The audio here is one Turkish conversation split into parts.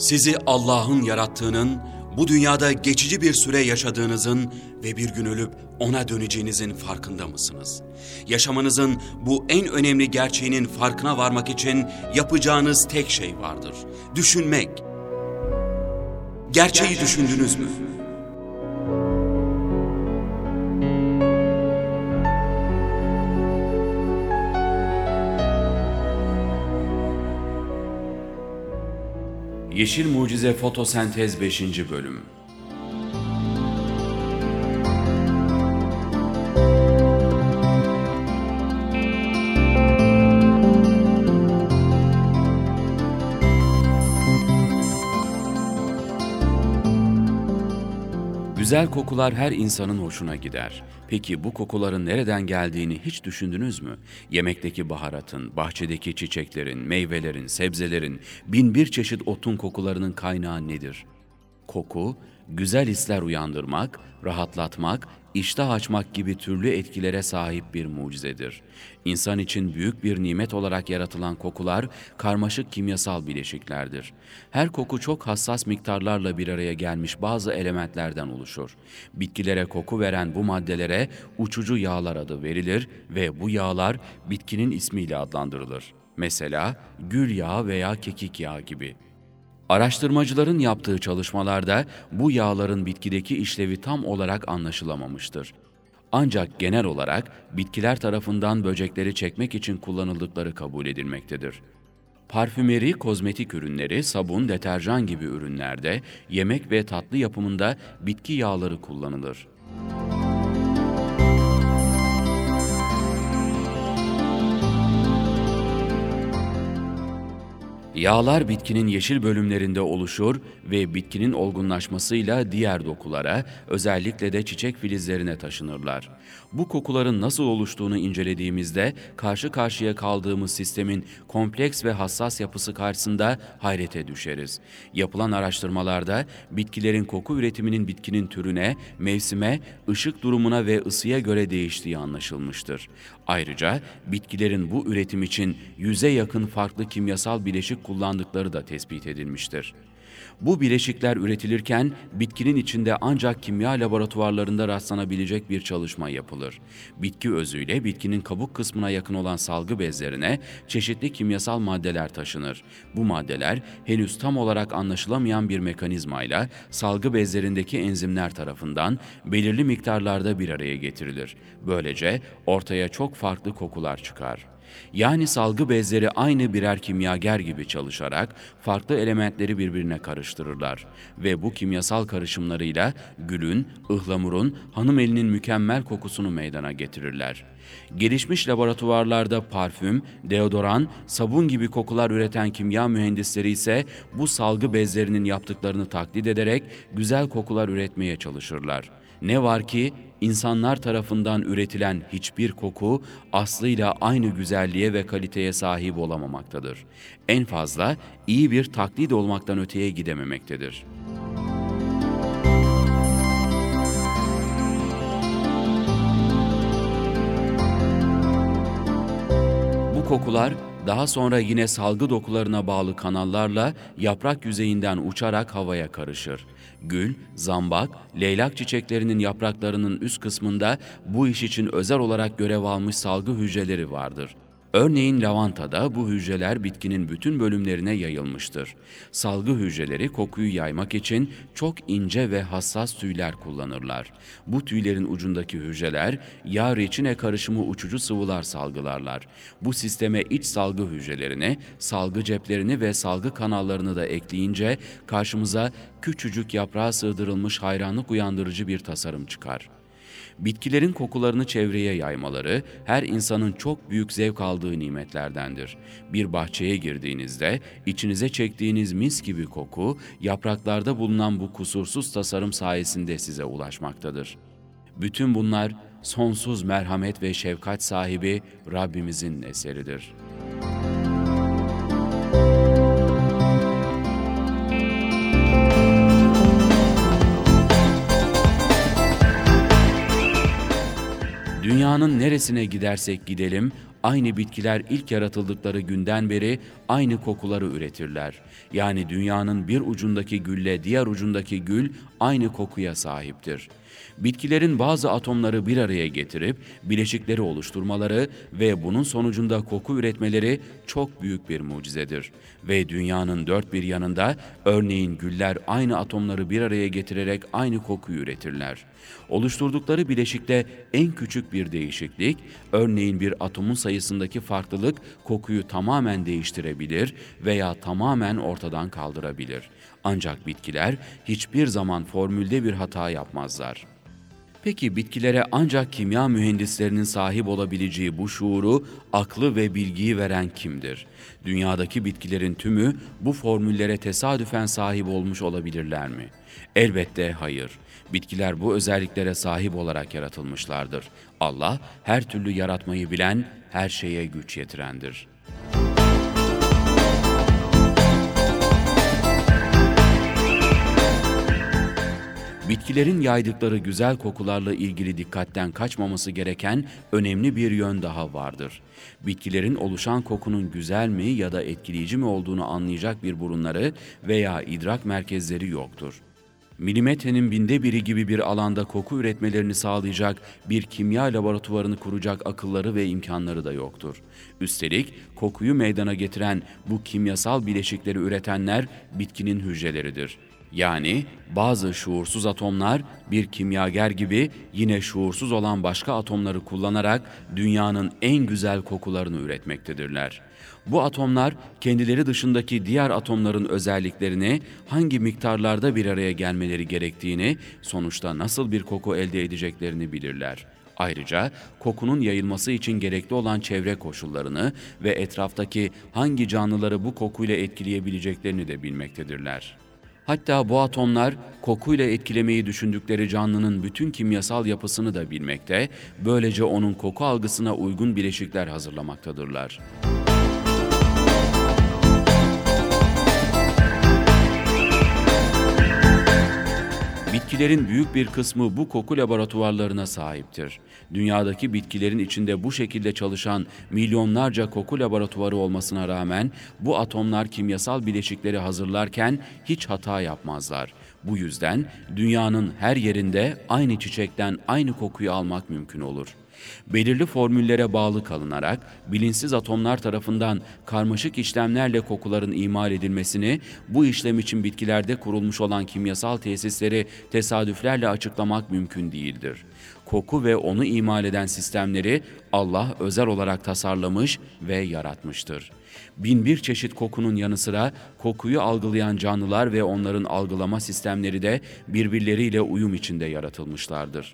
Sizi Allah'ın yarattığının, bu dünyada geçici bir süre yaşadığınızın ve bir gün ölüp ona döneceğinizin farkında mısınız? Yaşamanızın bu en önemli gerçeğinin farkına varmak için yapacağınız tek şey vardır. Düşünmek. Gerçeği düşündünüz mü? Yeşil Mucize Fotosentez 5. Bölüm. Güzel kokular her insanın hoşuna gider. Peki bu kokuların nereden geldiğini hiç düşündünüz mü? Yemekteki baharatın, bahçedeki çiçeklerin, meyvelerin, sebzelerin, bin bir çeşit otun kokularının kaynağı nedir? Koku, güzel hisler uyandırmak, rahatlatmak, iştah açmak gibi türlü etkilere sahip bir mucizedir. İnsan için büyük bir nimet olarak yaratılan kokular karmaşık kimyasal bileşiklerdir. Her koku çok hassas miktarlarla bir araya gelmiş bazı elementlerden oluşur. Bitkilere koku veren bu maddelere uçucu yağlar adı verilir ve bu yağlar bitkinin ismiyle adlandırılır. Mesela gül yağı veya kekik yağı gibi. Araştırmacıların yaptığı çalışmalarda bu yağların bitkideki işlevi tam olarak anlaşılamamıştır. Ancak genel olarak bitkiler tarafından böcekleri çekmek için kullanıldıkları kabul edilmektedir. Parfümeri, kozmetik ürünleri, sabun, deterjan gibi ürünlerde, yemek ve tatlı yapımında bitki yağları kullanılır. Yağlar bitkinin yeşil bölümlerinde oluşur ve bitkinin olgunlaşmasıyla diğer dokulara, özellikle de çiçek filizlerine taşınırlar. Bu kokuların nasıl oluştuğunu incelediğimizde karşı karşıya kaldığımız sistemin kompleks ve hassas yapısı karşısında hayrete düşeriz. Yapılan araştırmalarda bitkilerin koku üretiminin bitkinin türüne, mevsime, ışık durumuna ve ısıya göre değiştiği anlaşılmıştır. Ayrıca bitkilerin bu üretim için 100'e yakın farklı kimyasal bileşik kullandıkları da tespit edilmiştir. Bu bileşikler üretilirken bitkinin içinde ancak kimya laboratuvarlarında rastlanabilecek bir çalışma yapılır. Bitki özüyle bitkinin kabuk kısmına yakın olan salgı bezlerine çeşitli kimyasal maddeler taşınır. Bu maddeler henüz tam olarak anlaşılamayan bir mekanizmayla salgı bezlerindeki enzimler tarafından belirli miktarlarda bir araya getirilir. Böylece ortaya çok farklı kokular çıkar. Yani salgı bezleri aynı birer kimyager gibi çalışarak farklı elementleri birbirine karıştırırlar ve bu kimyasal karışımlarıyla gülün, ıhlamurun, hanım elinin mükemmel kokusunu meydana getirirler. Gelişmiş laboratuvarlarda parfüm, deodoran, sabun gibi kokular üreten kimya mühendisleri ise bu salgı bezlerinin yaptıklarını taklit ederek güzel kokular üretmeye çalışırlar. Ne var ki insanlar tarafından üretilen hiçbir koku aslıyla aynı güzelliğe ve kaliteye sahip olamamaktadır. En fazla iyi bir taklit olmaktan öteye gidememektedir. Bu kokular daha sonra yine salgı dokularına bağlı kanallarla yaprak yüzeyinden uçarak havaya karışır. Gül, zambak, leylak çiçeklerinin yapraklarının üst kısmında bu iş için özel olarak görev almış salgı hücreleri vardır. Örneğin lavantada bu hücreler bitkinin bütün bölümlerine yayılmıştır. Salgı hücreleri kokuyu yaymak için çok ince ve hassas tüyler kullanırlar. Bu tüylerin ucundaki hücreler yağ reçine karışımı uçucu sıvılar salgılarlar. Bu sisteme iç salgı hücrelerini, salgı ceplerini ve salgı kanallarını da ekleyince karşımıza küçücük yaprağa sığdırılmış hayranlık uyandırıcı bir tasarım çıkar. Bitkilerin kokularını çevreye yaymaları her insanın çok büyük zevk aldığı nimetlerdendir. Bir bahçeye girdiğinizde içinize çektiğiniz mis gibi koku yapraklarda bulunan bu kusursuz tasarım sayesinde size ulaşmaktadır. Bütün bunlar sonsuz merhamet ve şefkat sahibi Rabbimizin eseridir. Dünyanın neresine gidersek gidelim aynı bitkiler ilk yaratıldıkları günden beri aynı kokuları üretirler. Yani dünyanın bir ucundaki gülle diğer ucundaki gül aynı kokuya sahiptir. Bitkilerin bazı atomları bir araya getirip bileşikleri oluşturmaları ve bunun sonucunda koku üretmeleri çok büyük bir mucizedir. Ve dünyanın dört bir yanında örneğin güller aynı atomları bir araya getirerek aynı kokuyu üretirler. Oluşturdukları bileşikte en küçük bir değişiklik, örneğin bir atomun sayısındaki farklılık kokuyu tamamen değiştirebilir veya tamamen ortadan kaldırabilir. Ancak bitkiler hiçbir zaman formülde bir hata yapmazlar. Peki bitkilere ancak kimya mühendislerinin sahip olabileceği bu şuuru, aklı ve bilgiyi veren kimdir? Dünyadaki bitkilerin tümü bu formüllere tesadüfen sahip olmuş olabilirler mi? Elbette hayır. Bitkiler bu özelliklere sahip olarak yaratılmışlardır. Allah her türlü yaratmayı bilen, her şeye güç yetirendir. Bitkilerin yaydıkları güzel kokularla ilgili dikkatten kaçmaması gereken önemli bir yön daha vardır. Bitkilerin oluşan kokunun güzel mi ya da etkileyici mi olduğunu anlayacak bir burunları veya idrak merkezleri yoktur. Milimetrenin binde biri gibi bir alanda koku üretmelerini sağlayacak bir kimya laboratuvarını kuracak akılları ve imkanları da yoktur. Üstelik kokuyu meydana getiren bu kimyasal bileşikleri üretenler bitkinin hücreleridir. Yani bazı şuursuz atomlar bir kimyager gibi yine şuursuz olan başka atomları kullanarak dünyanın en güzel kokularını üretmektedirler. Bu atomlar kendileri dışındaki diğer atomların özelliklerini, hangi miktarlarda bir araya gelmeleri gerektiğini, sonuçta nasıl bir koku elde edeceklerini bilirler. Ayrıca kokunun yayılması için gerekli olan çevre koşullarını ve etraftaki hangi canlıları bu kokuyla etkileyebileceklerini de bilmektedirler. Hatta bu atomlar kokuyla etkilemeyi düşündükleri canlının bütün kimyasal yapısını da bilmekte, böylece onun koku algısına uygun bileşikler hazırlamaktadırlar. Bitkilerin büyük bir kısmı bu koku laboratuvarlarına sahiptir. Dünyadaki bitkilerin içinde bu şekilde çalışan milyonlarca koku laboratuvarı olmasına rağmen bu atomlar kimyasal bileşikleri hazırlarken hiç hata yapmazlar. Bu yüzden dünyanın her yerinde aynı çiçekten aynı kokuyu almak mümkün olur. Belirli formüllere bağlı kalınarak bilinçsiz atomlar tarafından karmaşık işlemlerle kokuların imal edilmesini, bu işlem için bitkilerde kurulmuş olan kimyasal tesisleri tesadüflerle açıklamak mümkün değildir. Koku ve onu imal eden sistemleri Allah özel olarak tasarlamış ve yaratmıştır. Binbir çeşit kokunun yanı sıra kokuyu algılayan canlılar ve onların algılama sistemleri de birbirleriyle uyum içinde yaratılmışlardır.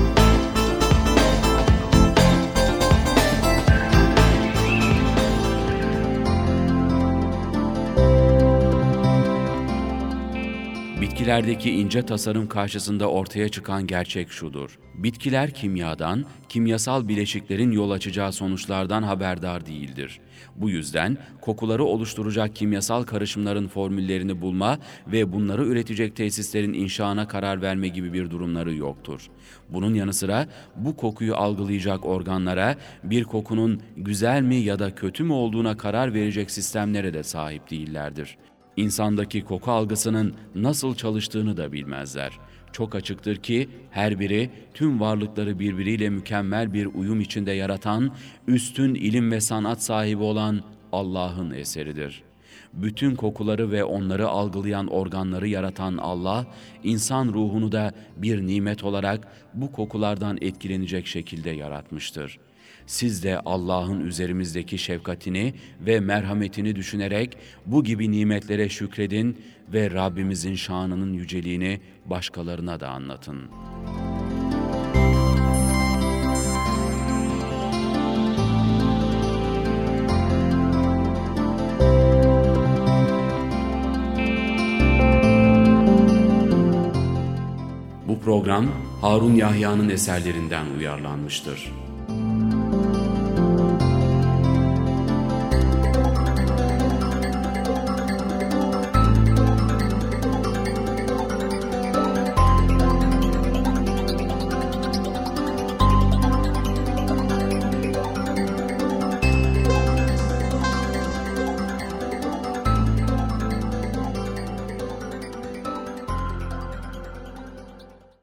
Bitkilerdeki ince tasarım karşısında ortaya çıkan gerçek şudur: bitkiler kimyadan, kimyasal bileşiklerin yol açacağı sonuçlardan haberdar değildir. Bu yüzden kokuları oluşturacak kimyasal karışımların formüllerini bulma ve bunları üretecek tesislerin inşasına karar verme gibi bir durumları yoktur. Bunun yanı sıra bu kokuyu algılayacak organlara, bir kokunun güzel mi ya da kötü mü olduğuna karar verecek sistemlere de sahip değillerdir. İnsandaki koku algısının nasıl çalıştığını da bilmezler. Çok açıktır ki her biri tüm varlıkları birbiriyle mükemmel bir uyum içinde yaratan, üstün ilim ve sanat sahibi olan Allah'ın eseridir. Bütün kokuları ve onları algılayan organları yaratan Allah, insan ruhunu da bir nimet olarak bu kokulardan etkilenecek şekilde yaratmıştır. Siz de Allah'ın üzerimizdeki şefkatini ve merhametini düşünerek bu gibi nimetlere şükredin ve Rabbimizin şanının yüceliğini başkalarına da anlatın. Bu program Harun Yahya'nın eserlerinden uyarlanmıştır.